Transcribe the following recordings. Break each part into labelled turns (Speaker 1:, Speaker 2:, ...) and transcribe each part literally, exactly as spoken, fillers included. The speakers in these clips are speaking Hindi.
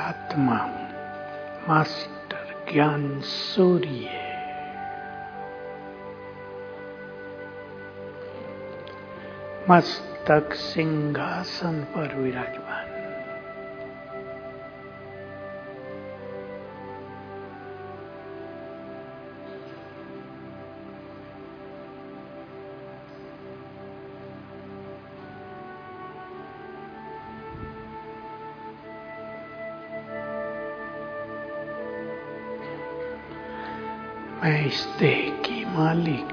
Speaker 1: आत्मा मास्टर ज्ञान सूर्य मस्तक सिंहासन पर विराजमान। मैं इस देह की मालिक,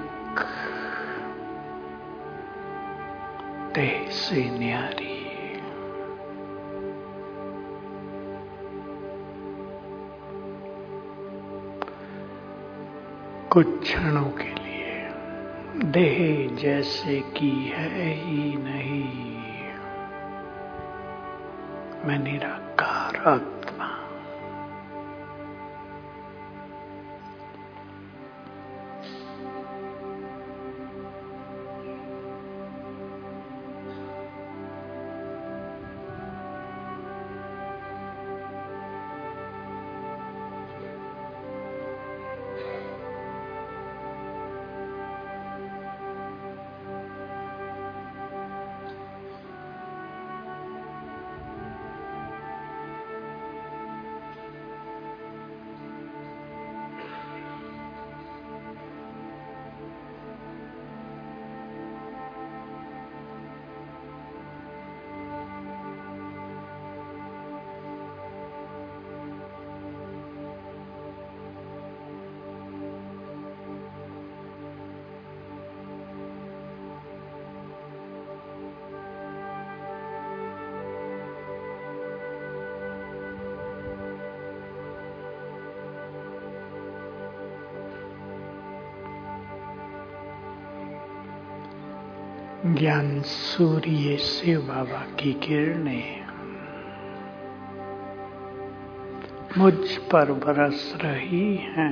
Speaker 1: देह से न्यारी। कुछ क्षणों के लिए देह जैसे कि है ही नहीं। मैं निराकार आत्मा। ज्ञान सूर्य शिव बाबा की किरणें मुझ पर बरस रही हैं।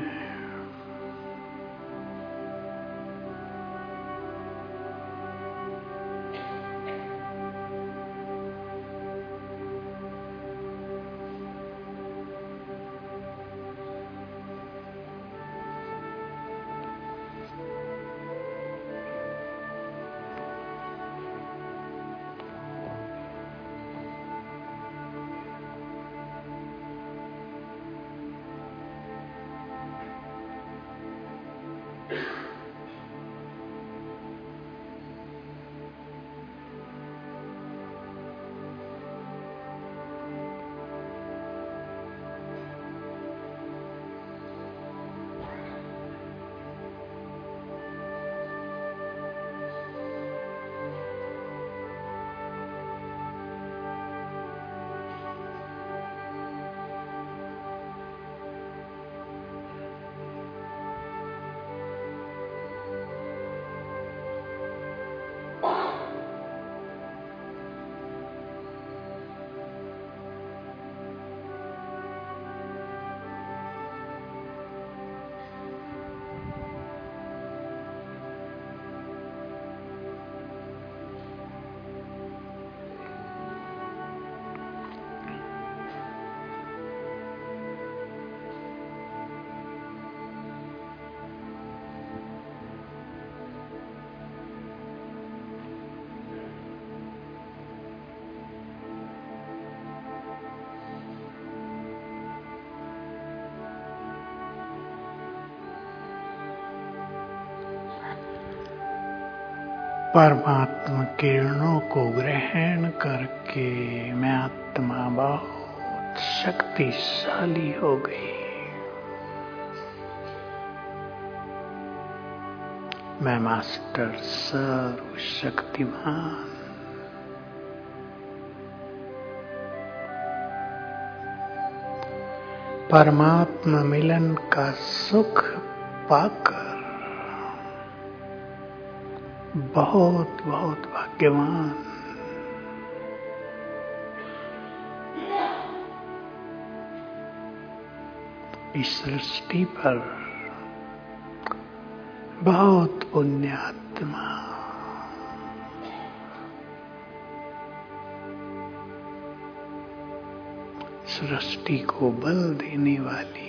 Speaker 1: परमात्मा किरणों को ग्रहण करके मैं आत्मा बहुत शक्तिशाली हो गई। मैं मास्टर सर्वशक्तिमान। परमात्मा मिलन का सुख पाकर बहुत बहुत भाग्यवान। इस सृष्टि पर बहुत पुण्यात्मा। सृष्टि को बल देने वाली।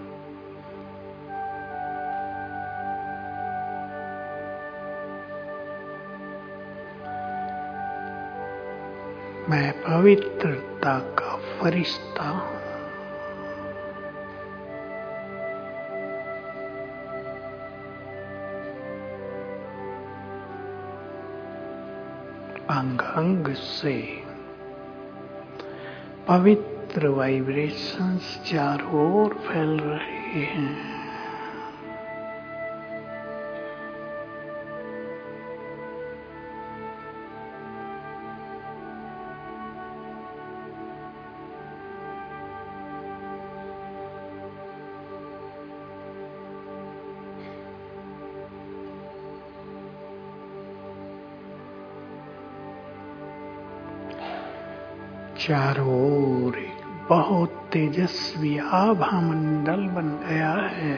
Speaker 1: मैं पवित्रता का फरिश्ता हूँ। अंग अंग से पवित्र वाइब्रेशंस चारों ओर फैल रहे हैं। चारों ओर एक बहुत तेजस्वी आभा मंडल बन गया है।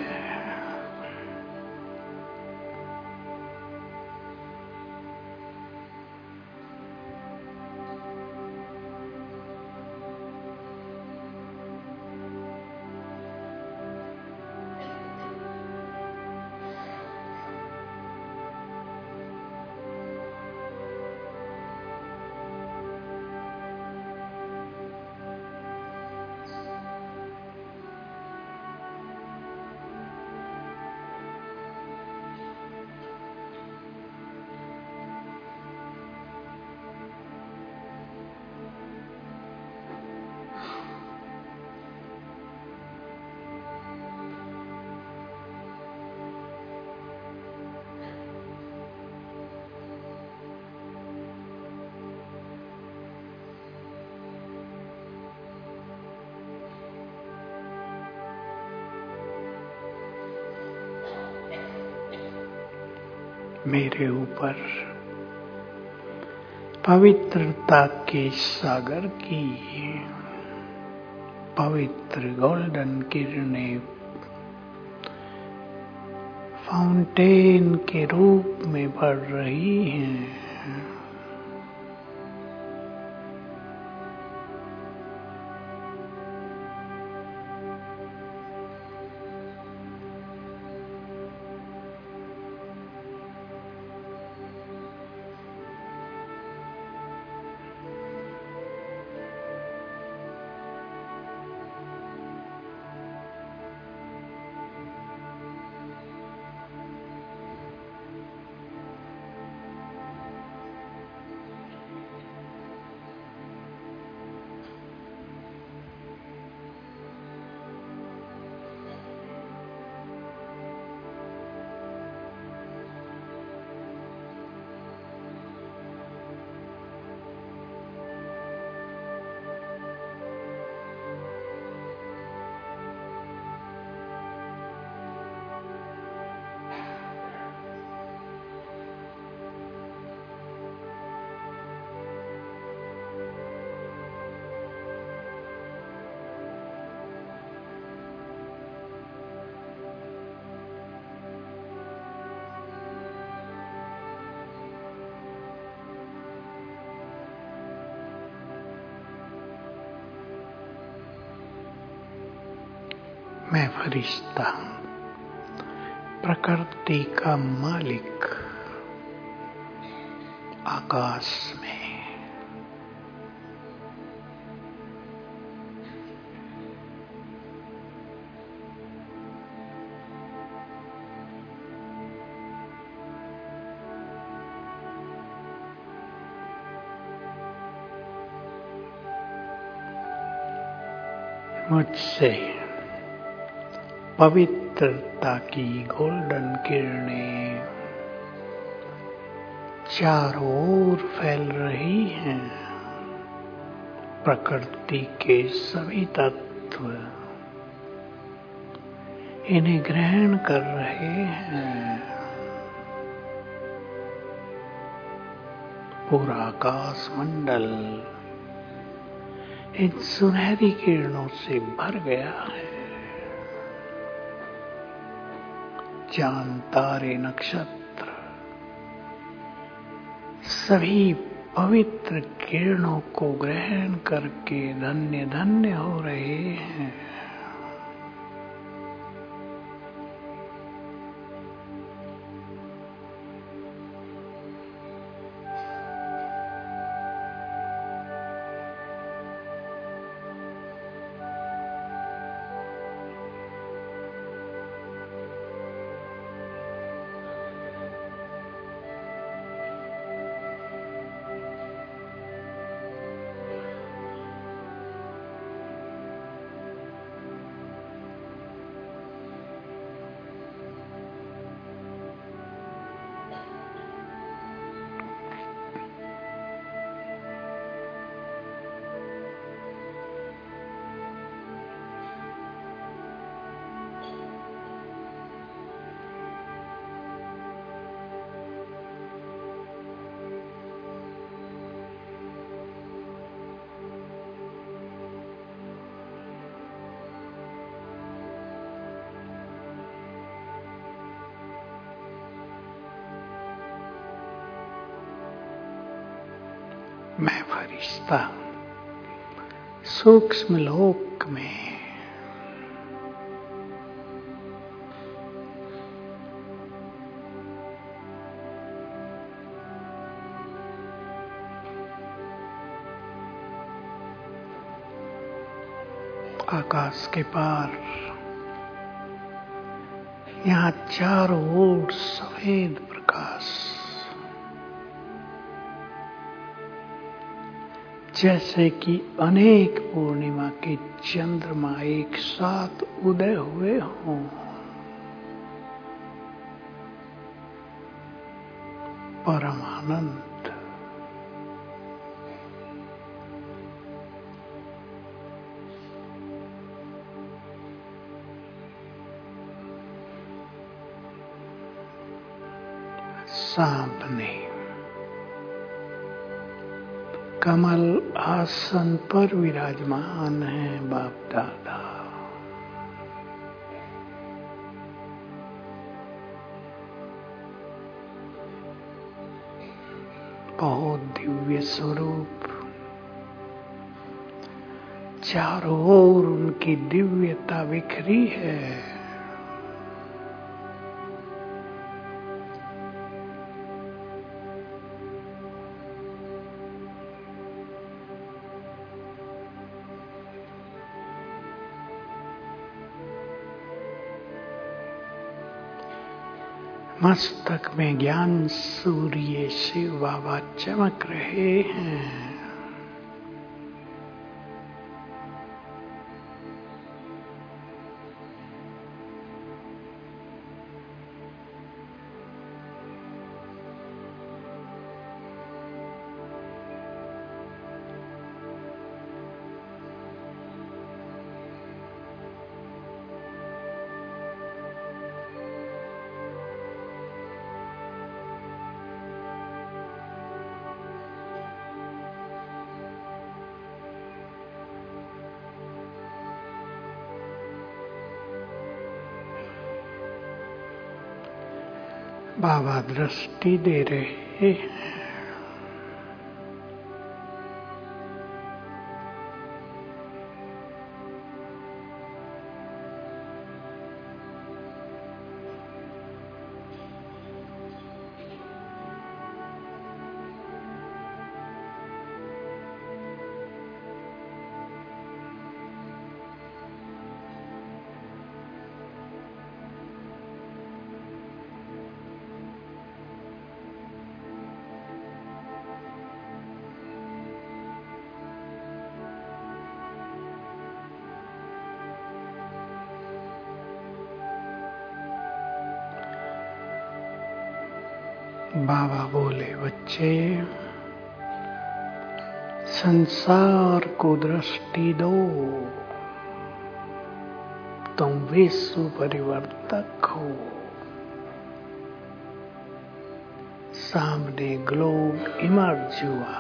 Speaker 1: मेरे ऊपर पवित्रता के सागर की पवित्र गोल्डन किरणें फाउंटेन के रूप में बढ़ रही हैं। मैं फरिश्ता हूँ, प्रकृति का मालिक आकाश में। मुझसे पवित्रता की गोल्डन किरणें चारों ओर फैल रही हैं। प्रकृति के सभी तत्व इन्हें ग्रहण कर रहे हैं। पूरा आकाश मंडल इन सुनहरी किरणों से भर गया है। चांद, तारे, नक्षत्र सभी पवित्र किरणों को ग्रहण करके धन्य धन्य हो रहे हैं। मैं फरिश्ता सूक्ष्म लोक में आकाश के पार यहाँ चारों ओर सफेद प्रकाश, जैसे कि अनेक पूर्णिमा के चंद्रमा एक साथ उदय हुए हों। परम आनंद, सामने कमल आसन पर विराजमान है बाप दादा। बहुत दिव्य स्वरूप, चारों ओर उनकी दिव्यता बिखरी है। मस्तक में ज्ञान सूर्य शिव बाबा चमक रहे हैं। बाबा दृष्टि दे रहे हैं। बाबा बोले, बच्चे संसार को दृष्टि दो, तुम विश्व परिवर्तक हो। सामने ग्लोब इमर्ज हुआ,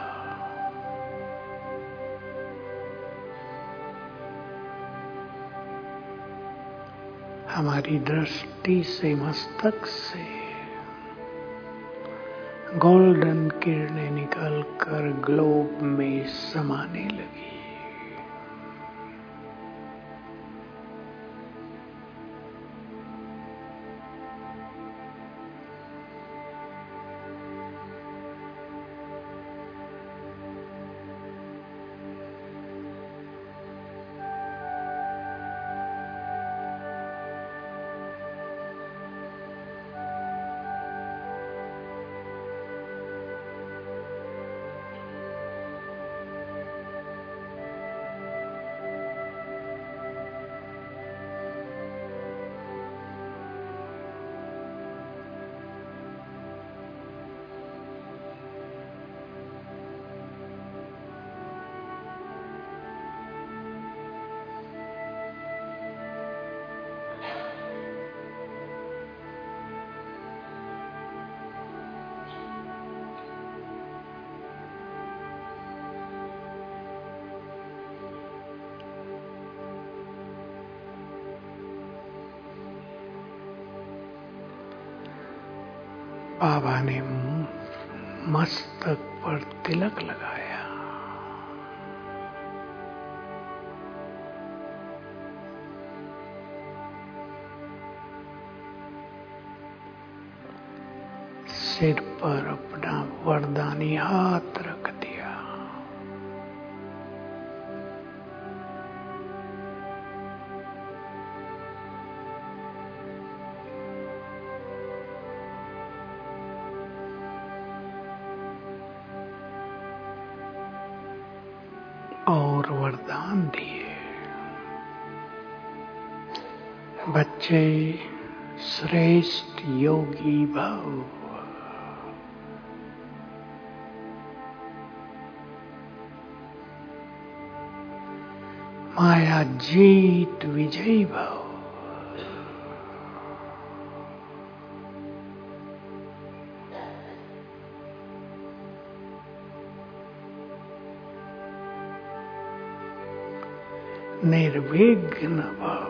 Speaker 1: हमारी दृष्टि से मस्तक से गोल्डन किरणें निकलकर ग्लोब में समाने लगी। बाबा ने मस्तक पर तिलक लगाया। सिर पर अपना वरदानी हाथ रख दिया। और वरदान दिए, बच्चे श्रेष्ठ योगी भव। माया जीत विजयी भव। निर्विघ्न भव।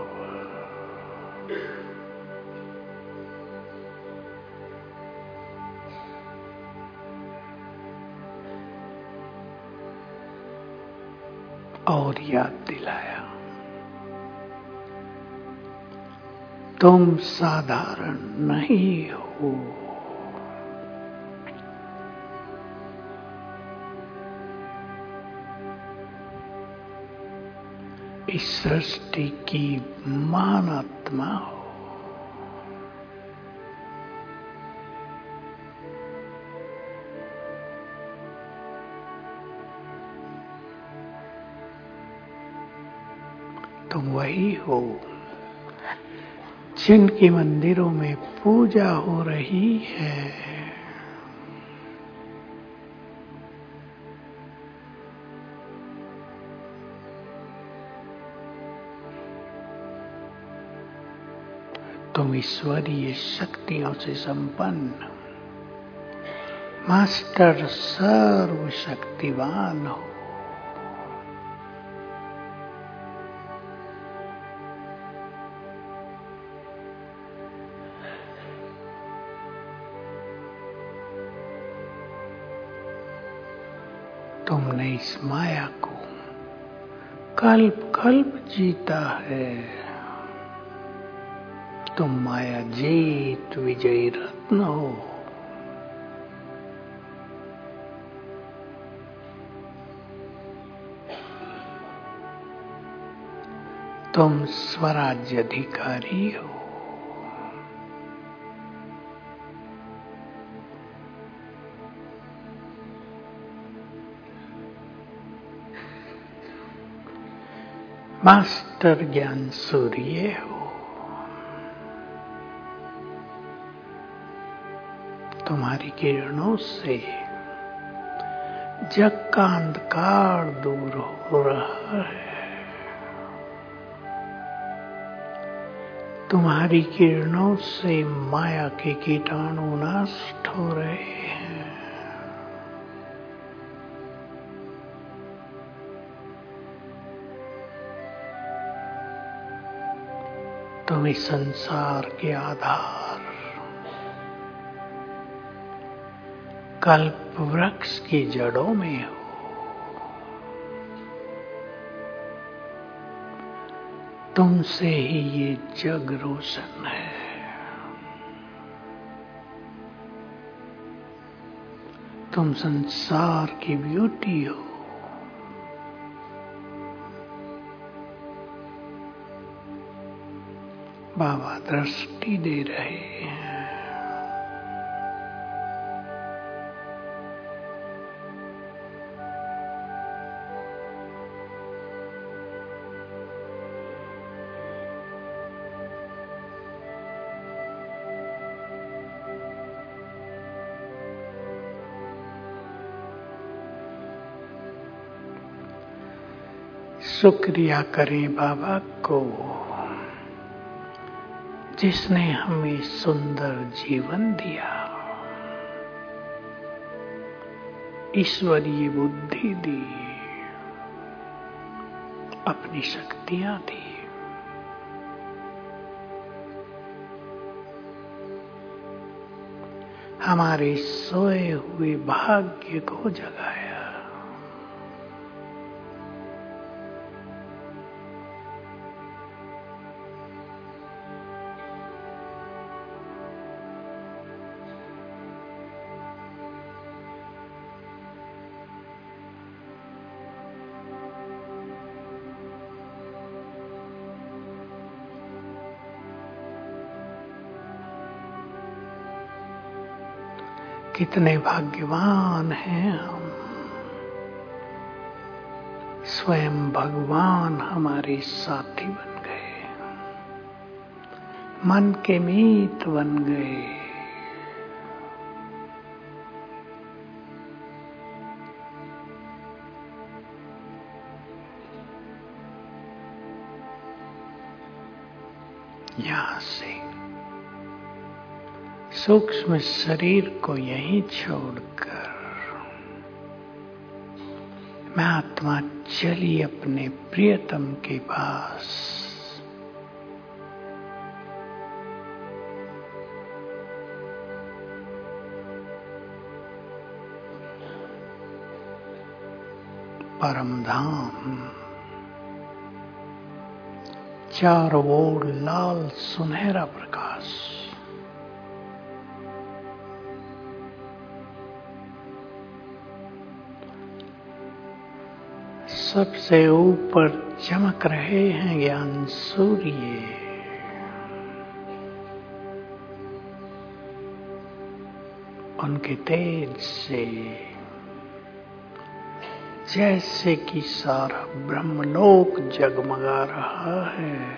Speaker 1: और याद दिलाया, तुम साधारण नहीं हो। इस सृष्टि की महान आत्मा हो। तुम वही हो जिनकी मंदिरों में पूजा हो रही है। तुम ईश्वरीय शक्तियों से संपन्न मास्टर सर्वशक्तिवान हो। तुमने इस माया को कल्प कल्प जीता है। तुम माया जीत विजयी रत्न हो। तुम स्वराज्य अधिकारी हो। मास्टर ज्ञान सूर्य हो। तुम्हारी किरणों से जग का अंधकार दूर हो रहा है। तुम्हारी किरणों से माया के कीटाणु नष्ट हो रहे हैं। तुम इस संसार के आधार कल्प वृक्ष की जड़ों में हो। तुमसे ही ये जग रोशन है। तुम संसार की ब्यूटी हो। बाबा दृष्टि दे रहे हैं। शुक्रिया करें बाबा को, जिसने हमें सुंदर जीवन दिया, ईश्वरीय बुद्धि दी, अपनी शक्तियां दी। हमारे सोए हुए भाग्य को जगाया। कितने भाग्यवान हैं हम। स्वयं भगवान हमारे साथी बन गए, मन के मीत बन गए। यहाँ से सूक्ष्म शरीर को यहीं छोड़कर मैं आत्मा चली अपने प्रियतम के पास। परम धाम, चारों ओर लाल सुनहरा प्रकाश। सबसे ऊपर चमक रहे हैं ज्ञान सूर्य। उनके तेज से जैसे कि सारा ब्रह्मलोक जगमगा रहा है।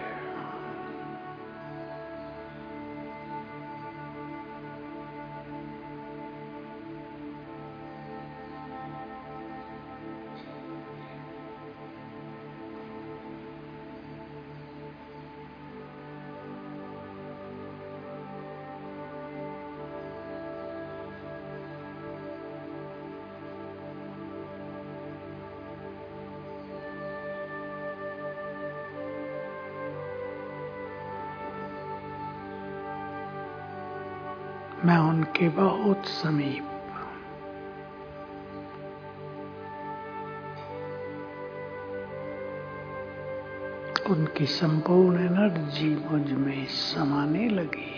Speaker 1: मैं उनके बहुत समीप, उनकी संपूर्ण एनर्जी मुझ में समाने लगी।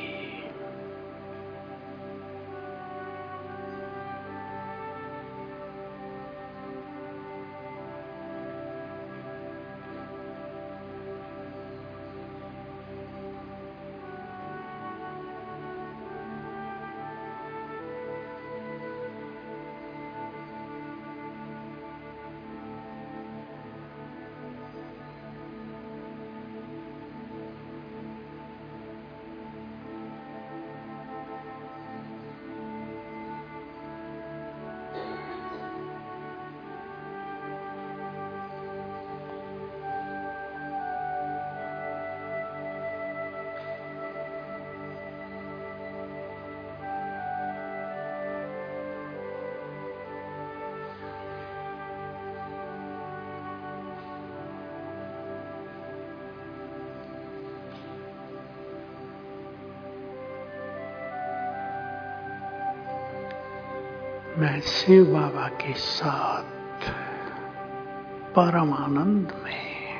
Speaker 1: मैं शिव बाबा के साथ परम आनंद में,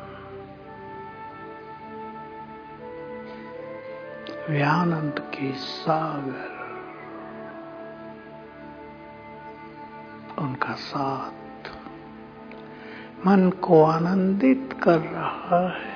Speaker 1: व्यानंद के सागर, उनका साथ मन को आनंदित कर रहा है।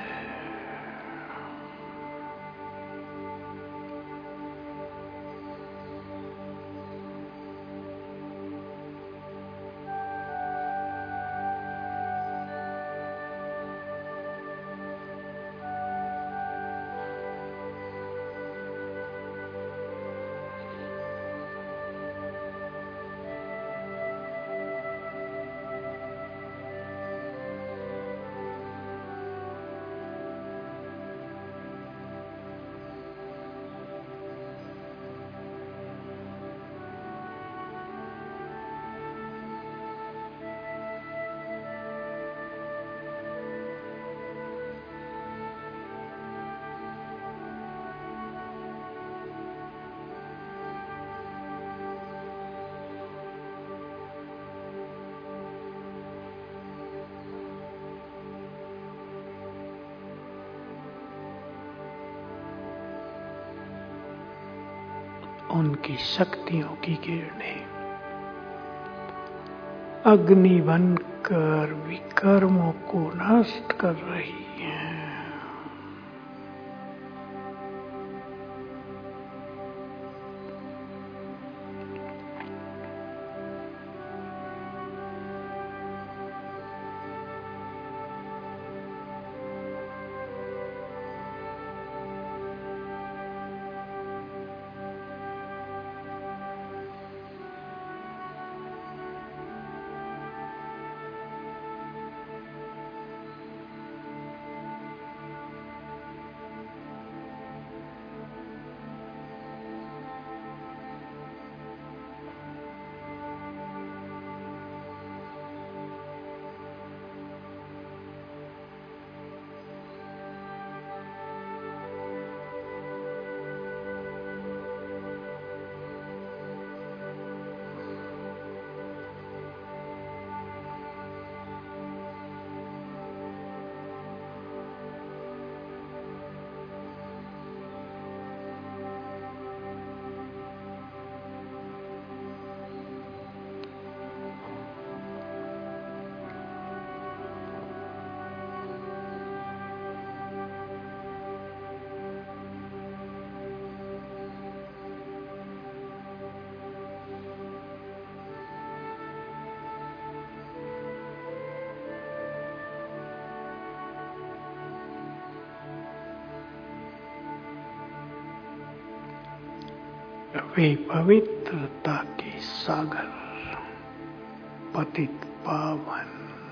Speaker 1: उनकी शक्तियों की किरणें अग्नि बनकर विकर्मों को नष्ट कर रही हैं। वे पवित्रता के सागर, पतित पावन,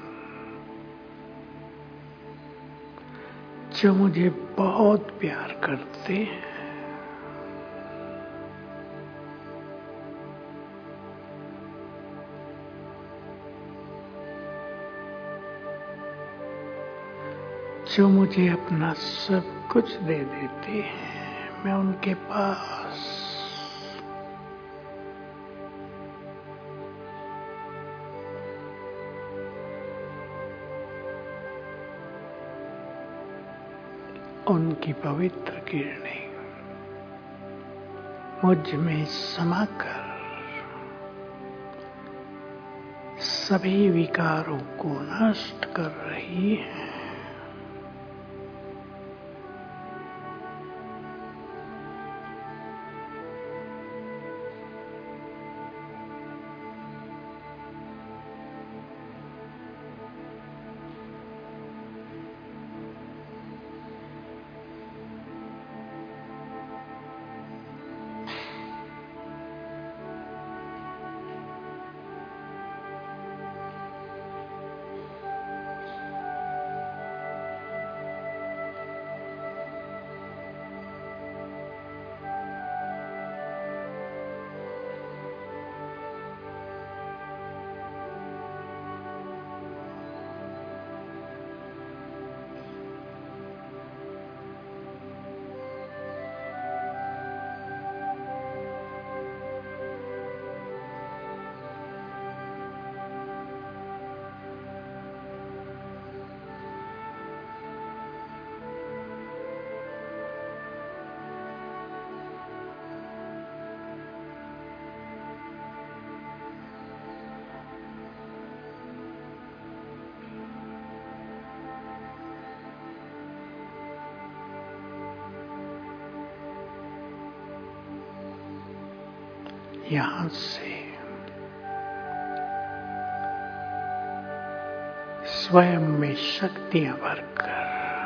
Speaker 1: जो मुझे बहुत प्यार करते हैं, जो मुझे अपना सब कुछ दे देते हैं। मैं उनके पास उनकी पवित्र किरणें मुझ में समाकर सभी विकारों को नष्ट कर रही है। यहाँ से स्वयं में शक्तियां भरकर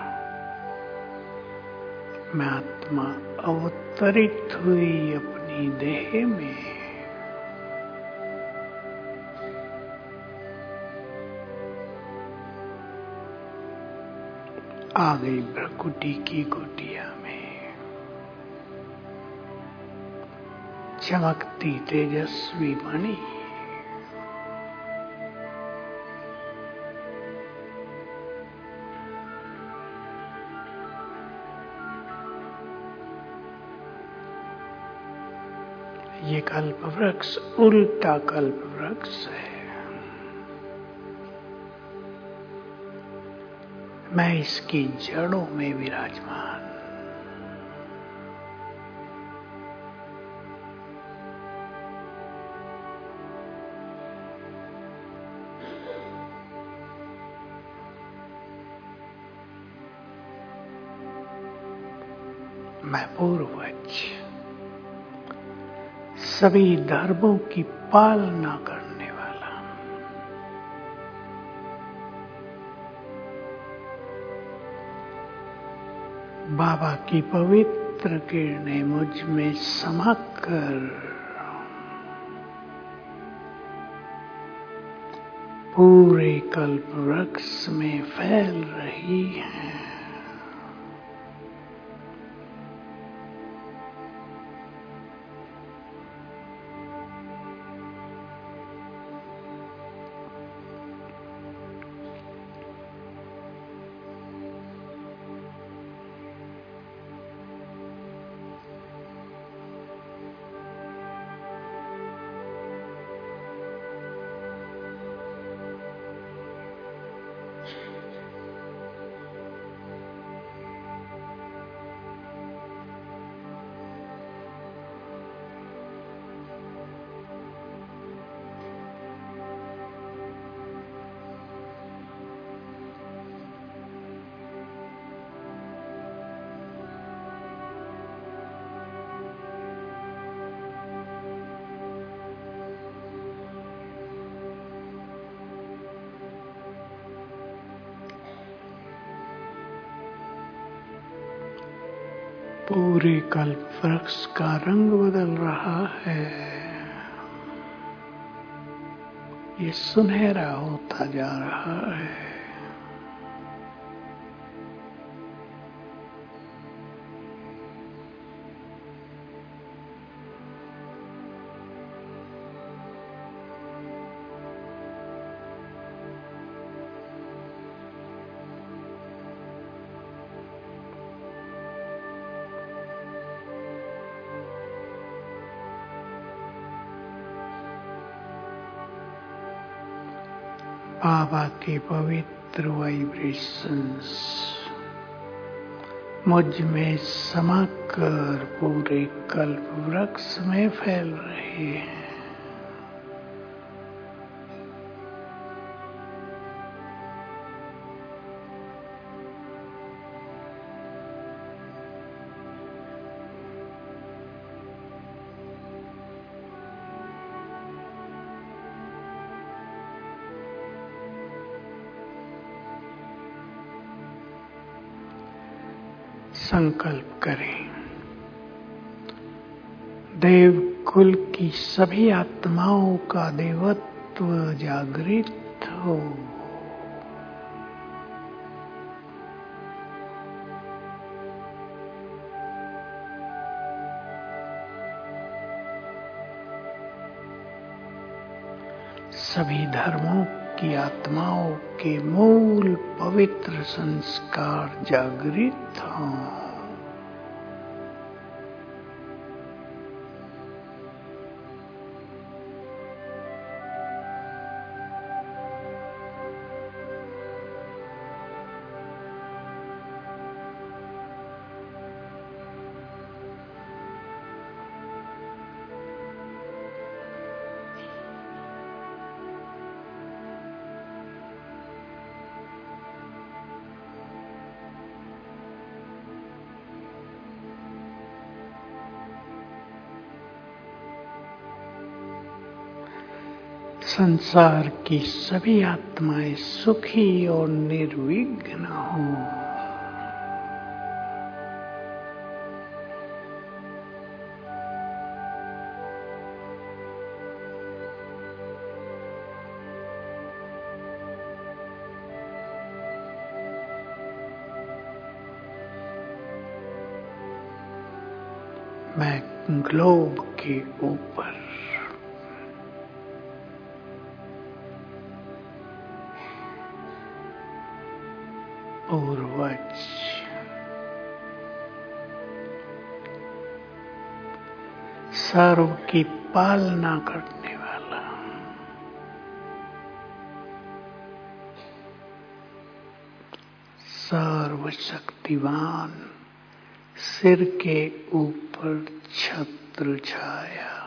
Speaker 1: मैं आत्मा अवतरित हुई अपनी देह में आ गई भ्रकुटी की कुटिया में, चमकती तेजस्वी मणि। ये कल्प वृक्ष उल्टा कल्प वृक्ष है। मैं इसकी जड़ों में विराजमान। मैं पूर्वज सभी धर्मों की पालना करने वाला, बाबा की पवित्र किरणें मुझ में समाकर पूरे कल्प वृक्ष में फैल रही हैं। पूरे कल्प वृक्ष का रंग बदल रहा है। ये सुनहरा होता जा रहा है। बाबा के पवित्र वाइब्रेशंस मुझ में समाकर पूरे कल्प वृक्ष में फैल रहे हैं। संकल्प करें, देव कुल की सभी आत्माओं का देवत्व जागृत हो। सभी धर्मों की आत्माओं के मूल पवित्र संस्कार जागृत हों। संसार की सभी आत्माएं सुखी और निर्विघ्न हों। मैं ग्लोब के ऊपर पूर्वज सर्व की पालना करने वाला सर्वशक्तिवान सिर के ऊपर छत्र छाया